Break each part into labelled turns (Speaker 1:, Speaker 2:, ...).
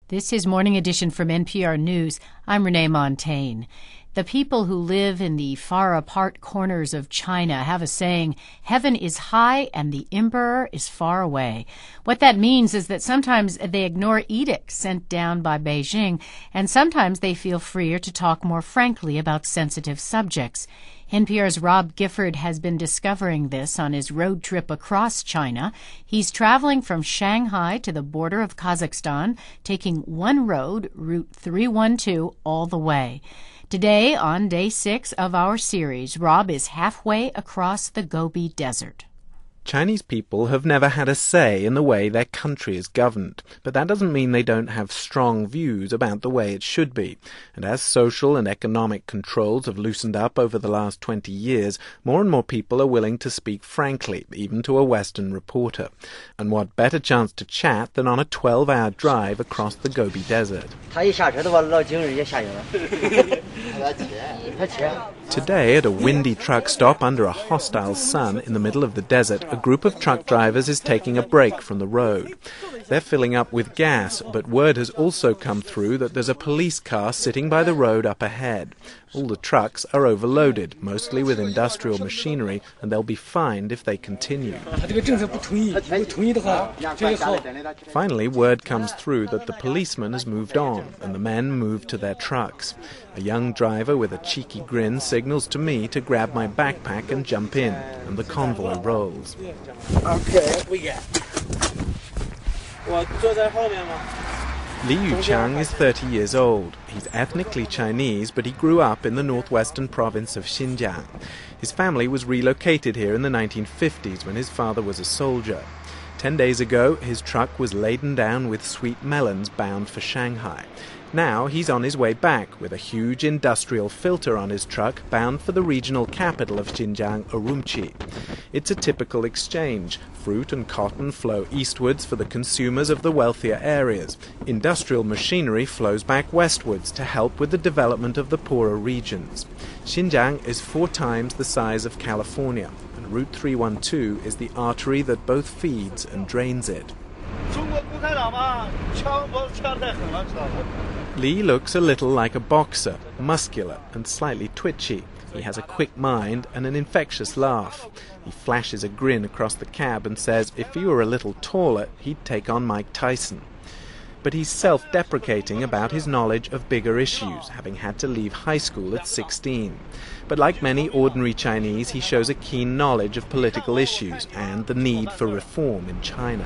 Speaker 1: This is Morning Edition from NPR News. I'm Renee Montaigne. The people who live in the far-apart corners of China have a saying, heaven is high and the emperor is far away. What that means is that sometimes they ignore edicts sent down by Beijing, and sometimes they feel freer to talk more frankly about sensitive subjects. NPR's Rob Gifford has been discovering this on his road trip across China. He's traveling from Shanghai to the border of Kazakhstan, taking one road, Route 312, all the way. Today, on day 6 of our series, Rob is halfway across the Gobi Desert.
Speaker 2: Chinese people have never had a say in the way their country is governed, but that doesn't mean they don't have strong views about the way it should be. And as social and economic controls have loosened up over the last 20 years, more and more people are willing to speak frankly, even to a Western reporter. And what better chance to chat than on a 12-hour drive across the Gobi Desert? Today, at a windy truck stop under a hostile sun in the middle of the desert, a group of truck drivers is taking a break from the road. They're filling up with gas, but word has also come through that there's a police car sitting by the road up ahead. All the trucks are overloaded, mostly with industrial machinery, and they'll be fined if they continue. Finally, word comes through that the policeman has moved on, and the men move to their trucks. A young driver with a cheeky grin signals to me to grab my backpack and jump in, and the convoy rolls.
Speaker 3: Okay, we get.
Speaker 2: Li Yuqiang is 30 years old. He's ethnically Chinese, but he grew up in the northwestern province of Xinjiang. His family was relocated here in the 1950s when his father was a soldier. 10 days ago, his truck was laden down with sweet melons bound for Shanghai. Now he's on his way back with a huge industrial filter on his truck bound for the regional capital of Xinjiang, Urumqi. It's a typical exchange. Fruit and cotton flow eastwards for the consumers of the wealthier areas. Industrial machinery flows back westwards to help with the development of the poorer regions. Xinjiang is 4 times the size of California, and Route 312 is the artery that both feeds and drains it. Li looks a little like a boxer, muscular and slightly twitchy. He has a quick mind and an infectious laugh. He flashes a grin across the cab and says if he were a little taller, he'd take on Mike Tyson. But he's self-deprecating about his knowledge of bigger issues, having had to leave high school at 16. But like many ordinary Chinese, he shows a keen knowledge of political issues and the need for reform in China.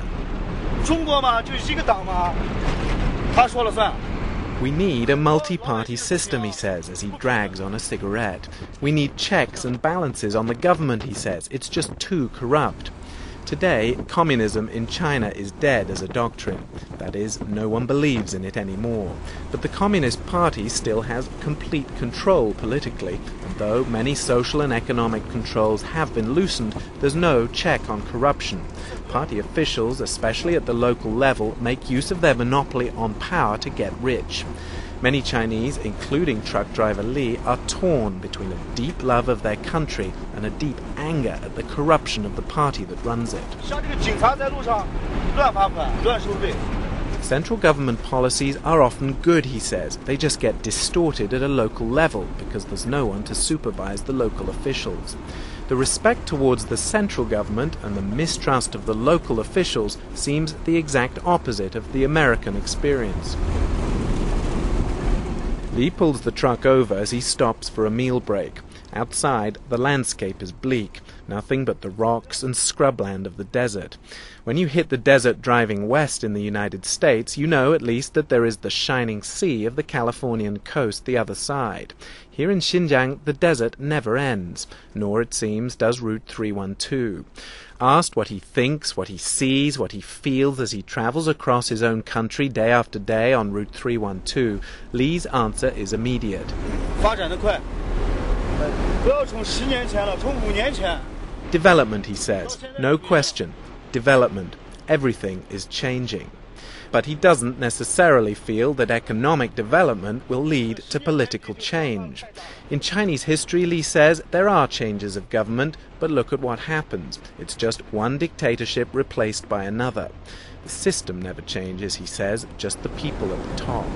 Speaker 2: We need a multi-party system, he says, as he drags on a cigarette. We need checks and balances on the government, he says. It's just too corrupt. Today, communism in China is dead as a doctrine. That is, no one believes in it anymore. But the Communist Party still has complete control politically, and though many social and economic controls have been loosened, there's no check on corruption. Party officials, especially at the local level, make use of their monopoly on power to get rich. Many Chinese, including truck driver Li, are torn between a deep love of their country and a deep anger at the corruption of the party that runs it. Central government policies are often good, he says. They just get distorted at a local level because there's no one to supervise the local officials. The respect towards the central government and the mistrust of the local officials seems the exact opposite of the American experience. Li pulls the truck over as he stops for a meal break. Outside, the landscape is bleak, nothing but the rocks and scrubland of the desert. When you hit the desert driving west in the United States, you know at least that there is the shining sea of the Californian coast the other side. Here in Xinjiang, the desert never ends, nor, it seems, does Route 312. Asked what he thinks, what he sees, what he feels as he travels across his own country day after day on Route 312, Li's answer is immediate. Development, he says. No question. Development. Everything is changing. But he doesn't necessarily feel that economic development will lead to political change. In Chinese history, Li says, there are changes of government, but look at what happens. It's just one dictatorship replaced by another. The system never changes, he says, just the people at the top.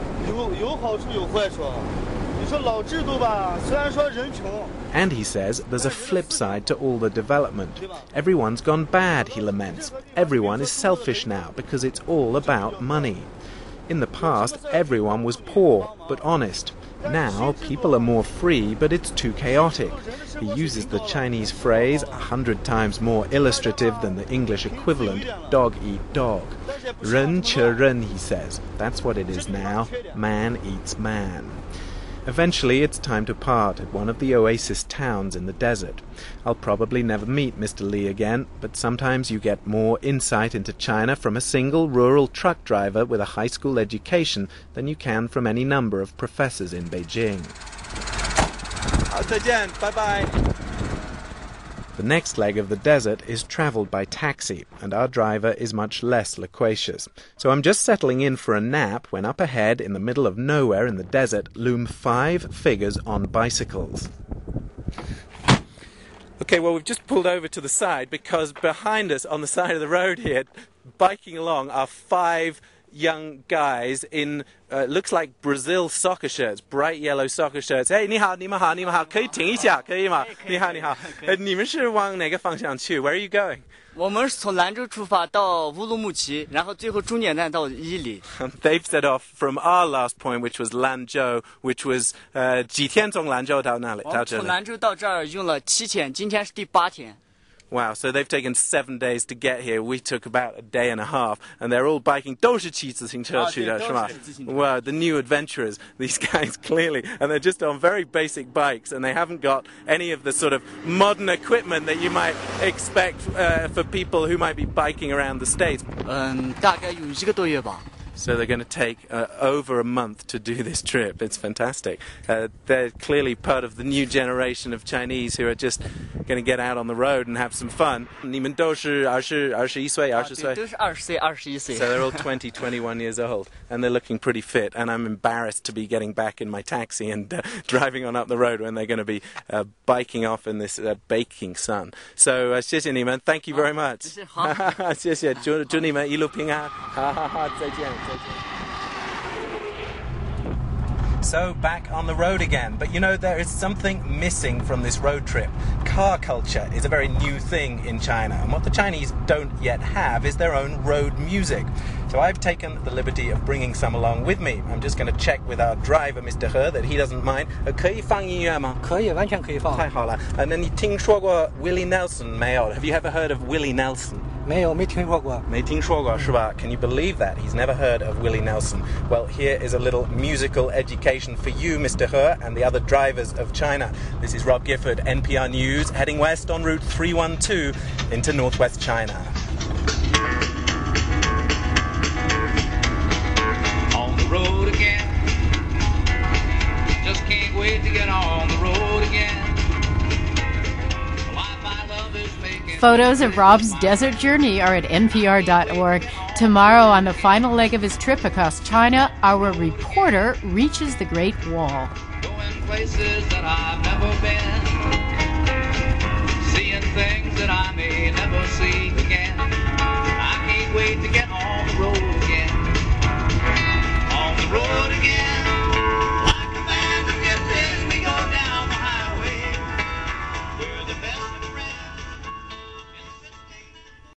Speaker 2: And he says there's a flip side to all the development. Everyone's gone bad, he laments. Everyone is selfish now because it's all about money. In the past, everyone was poor but honest. Now, people are more free, but it's too chaotic. He uses the Chinese phrase, 100 times more illustrative than the English equivalent, dog eat dog. 人吃人, he says. That's what it is now. Man eats man. Eventually, it's time to part at one of the oasis towns in the desert. I'll probably never meet Mr. Li again, but sometimes you get more insight into China from a single rural truck driver with a high school education than you can from any number of professors in Beijing. 好，再见，拜拜。The next leg of the desert is travelled by taxi, and our driver is much less loquacious. So I'm just settling in for a nap when up ahead, in the middle of nowhere in the desert, loom 5 figures on bicycles. Okay, well, we've just pulled over to the side because behind us on the side of the road here, biking along, are 5 young guys in looks like Brazil soccer shirts, bright yellow soccer shirts. Hey, 你好，你们好，你们好，可以停一下，可以吗？你好，你好。你们是往哪个方向去？ Where are you going?
Speaker 4: 我们是从兰州出发到乌鲁木齐，然后最后终点站到伊犁。
Speaker 2: They've set off from our last point, which was Lanzhou, which was 几天从兰州到哪里？到这里。
Speaker 4: 从兰州到这儿用了7天，今天是第8天。
Speaker 2: Wow, so they've taken 7 days to get here. We took about a day and a half, and they're all biking. 都是骑自行车去的，是吗？ Wow, the new adventurers, these guys clearly, and they're just on very basic bikes, and they haven't got any of the sort of modern equipment that you might expect for people who might be biking around the States.
Speaker 4: 大概有1个多月吧。
Speaker 2: So they're going to take over a month to do this trip. It's fantastic. They're clearly part of the new generation of Chinese who are just going to get out on the road and have some fun. 你们都是21岁 20岁
Speaker 4: 都是20岁21岁
Speaker 2: So they're all 20, 21 years old, and they're looking pretty fit. And I'm embarrassed to be getting back in my taxi and driving on up the road when they're going to be biking off in this baking sun. So 谢谢你们 thank you very much. 谢谢祝你们一路平安再见 So back on the road again. But you know, there is something missing from this road trip. Car culture is a very new thing in China, and what the Chinese don't yet have is their own road music. So I've taken the liberty of bringing some along with me. I'm just going to check with our driver, Mr. He, that he doesn't mind. 可以放音乐吗？
Speaker 3: 可以，完全可以放。
Speaker 2: 太好了。那你听说过 Willie Nelson 没有？ Have you ever heard of Willie Nelson?
Speaker 3: 没有，没听说过。
Speaker 2: 没听说过是吧？ Can you believe that? He's never heard of Willie Nelson. Well, here is a little musical education for you, Mr. He, and the other drivers of China. This is Rob Gifford, NPR News, heading west on Route 312 into northwest China.
Speaker 5: On the road again. Just can't wait to get on the road again.
Speaker 1: Photos of Rob's desert journey are at npr.org. Tomorrow, on the final leg of his trip across China, our reporter reaches the Great Wall.
Speaker 5: Going places that I've never been. Seeing things that I may never see again. I can't wait to get on the road.